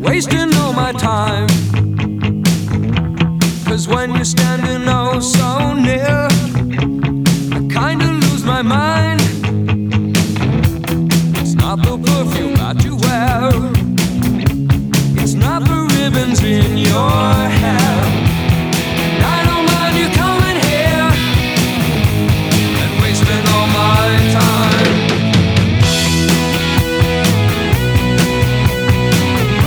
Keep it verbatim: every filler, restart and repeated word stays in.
wasting all my time. Cause when you're standing oh so near, I kinda lose my mind.